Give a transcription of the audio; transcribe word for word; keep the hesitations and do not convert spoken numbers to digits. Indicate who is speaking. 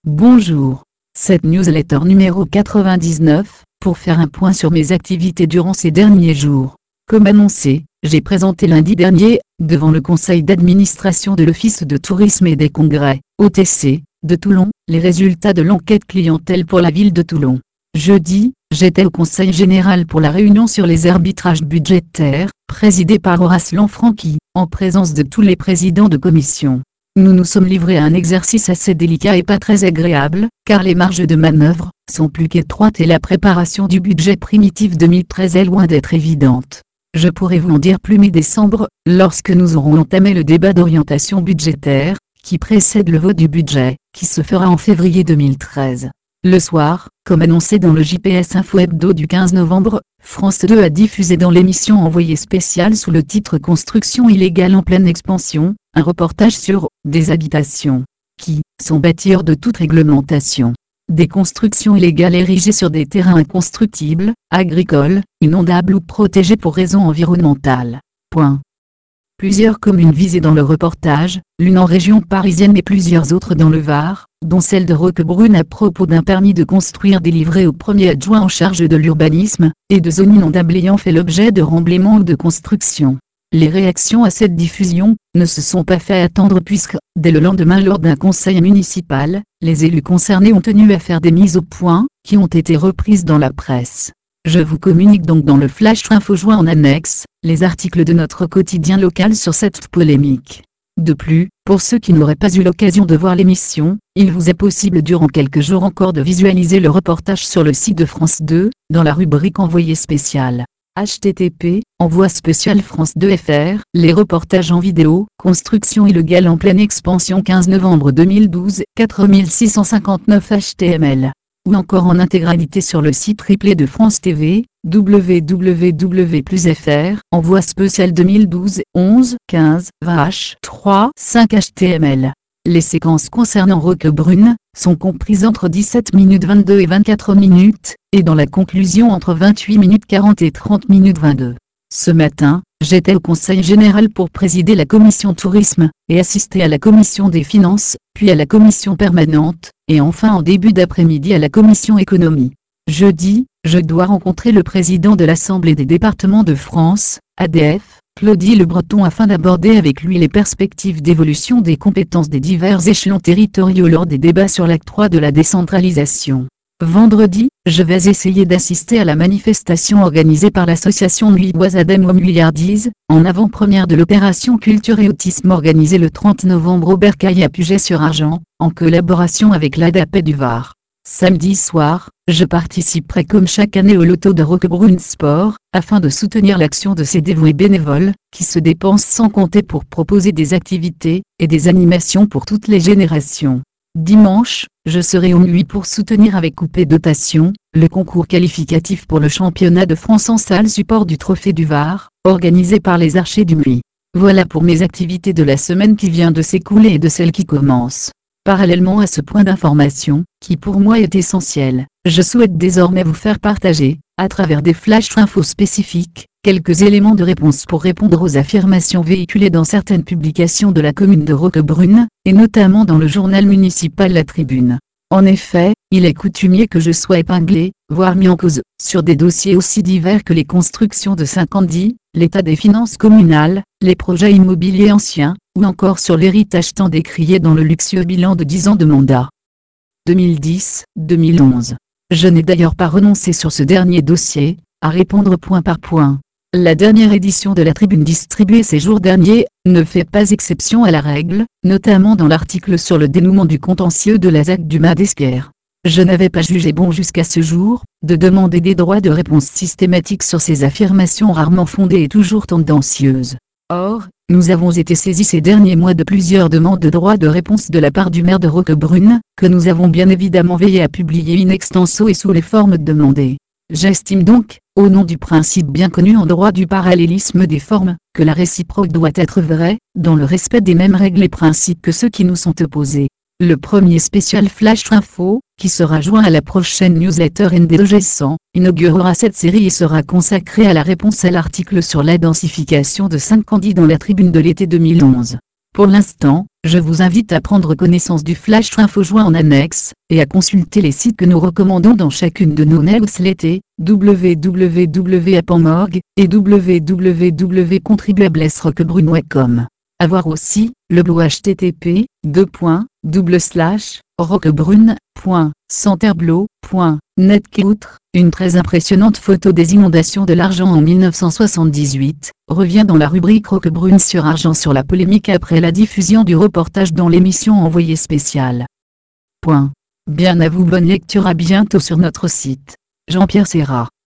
Speaker 1: Bonjour. Cette newsletter numéro quatre-vingt-dix-neuf, pour faire un point sur mes activités durant ces derniers jours. Comme annoncé, j'ai présenté lundi dernier, devant le conseil d'administration de l'Office de tourisme et des congrès, O T C, de Toulon, les résultats de l'enquête clientèle pour la ville de Toulon. Jeudi, j'étais au conseil général pour la réunion sur les arbitrages budgétaires, présidé par Horace Lanfranchi, en présence de tous les présidents de commission. Nous nous sommes livrés à un exercice assez délicat et pas très agréable, car les marges de manœuvre sont plus qu'étroites et la préparation du budget primitif deux mille treize est loin d'être évidente. Je pourrais vous en dire plus mi-décembre, lorsque nous aurons entamé le débat d'orientation budgétaire, qui précède le vote du budget, qui se fera en février deux mille treize. Le soir, comme annoncé dans le J P S Info Hebdo du quinze novembre, France deux a diffusé dans l'émission Envoyé spécial sous le titre Construction illégale en pleine expansion, un reportage sur « des habitations » qui sont bâties hors de toute réglementation. Des constructions illégales érigées sur des terrains inconstructibles, agricoles, inondables ou protégés pour raisons environnementales. Point. Plusieurs communes visées dans le reportage, l'une en région parisienne et plusieurs autres dans le Var, dont celle de Roquebrune à propos d'un permis de construire délivré au premier adjoint en charge de l'urbanisme, et de zones inondables ayant fait l'objet de remblaiements ou de construction. Les réactions à cette diffusion ne se sont pas fait attendre puisque, dès le lendemain lors d'un conseil municipal, les élus concernés ont tenu à faire des mises au point, qui ont été reprises dans la presse. Je vous communique donc dans le Flash Info joint en annexe, les articles de notre quotidien local sur cette polémique. De plus, pour ceux qui n'auraient pas eu l'occasion de voir l'émission, il vous est possible durant quelques jours encore de visualiser le reportage sur le site de France deux, dans la rubrique Envoyé spécial. H T T P, envoi spécial France deux F R, les reportages en vidéo, construction illégale en pleine expansion quinze novembre deux mille douze, quatre mille six cent cinquante-neuf H T M L. Ou encore en intégralité sur le site replay de France T V, w w w point f r, envoi spécial deux mille douze, onze, quinze, vingt H trois, cinq H T M L. Les séquences concernant Roquebrune sont comprises entre dix-sept minutes vingt-deux et vingt-quatre minutes, et dans la conclusion entre vingt-huit minutes quarante et trente minutes vingt-deux. Ce matin, j'étais au Conseil général pour présider la commission tourisme, et assister à la commission des finances, puis à la commission permanente, et enfin en début d'après-midi à la commission économie. Jeudi, je dois rencontrer le président de l'Assemblée des départements de France, A D F, Claudie Le Breton afin d'aborder avec lui les perspectives d'évolution des compétences des divers échelons territoriaux lors des débats sur l'acte trois de la décentralisation. Vendredi, je vais essayer d'assister à la manifestation organisée par l'association lilloise Adem Milliardise, en avant-première de l'opération Culture et Autisme organisée le trente novembre au Bercail à Puget-sur-Argent, en collaboration avec l'A D A P E du Var. Samedi soir, je participerai comme chaque année au loto de Roquebrune Sport, afin de soutenir l'action de ces dévoués bénévoles, qui se dépensent sans compter pour proposer des activités et des animations pour toutes les générations. Dimanche, je serai au Muy pour soutenir avec coupé dotation, le concours qualificatif pour le championnat de France en salle support du Trophée du Var, organisé par les Archers du Muy. Voilà pour mes activités de la semaine qui vient de s'écouler et de celle qui commence. Parallèlement à ce point d'information, qui pour moi est essentiel, je souhaite désormais vous faire partager, à travers des flash infos spécifiques, quelques éléments de réponse pour répondre aux affirmations véhiculées dans certaines publications de la commune de Roquebrune, et notamment dans le journal municipal La Tribune. En effet, il est coutumier que je sois épinglé, voire mis en cause, sur des dossiers aussi divers que les constructions de Saint-Candie, l'état des finances communales, les projets immobiliers anciens, ou encore sur l'héritage tant décrié dans le luxueux bilan de dix ans de mandat. deux mille dix à deux mille onze. Je n'ai d'ailleurs pas renoncé sur ce dernier dossier, à répondre point par point. La dernière édition de la Tribune distribuée ces jours derniers, ne fait pas exception à la règle, notamment dans l'article sur le dénouement du contentieux de la Z A C du Mas-d'Esquerre. Je n'avais pas jugé bon jusqu'à ce jour, de demander des droits de réponse systématiques sur ces affirmations rarement fondées et toujours tendancieuses. Or, nous avons été saisis ces derniers mois de plusieurs demandes de droits de réponse de la part du maire de Roquebrune, que nous avons bien évidemment veillé à publier in extenso et sous les formes demandées. J'estime donc, au nom du principe bien connu en droit du parallélisme des formes, que la réciproque doit être vraie, dans le respect des mêmes règles et principes que ceux qui nous sont opposés. Le premier spécial Flash Info, qui sera joint à la prochaine newsletter N D G cent, inaugurera cette série et sera consacré à la réponse à l'article sur la densification de Saint-Candie dans la Tribune de l'été deux mille onze. Pour l'instant, Je vous invite à prendre connaissance du flash info joint en annexe, et à consulter les sites que nous recommandons dans chacune de nos newsletters, w w w point org et w w w point contribuables roquebrune point com. À voir aussi, le blog h t t p deux points slash roquebrune point centerblow point net qui outre une très impressionnante photo des inondations de l'Argent en mille neuf cent soixante-dix-huit, revient dans la rubrique Roquebrune sur Argent sur la polémique après la diffusion du reportage dans l'émission Envoyé spécial. Point. Bien à vous, bonne lecture, à bientôt sur notre site. Jean-Pierre Serrat.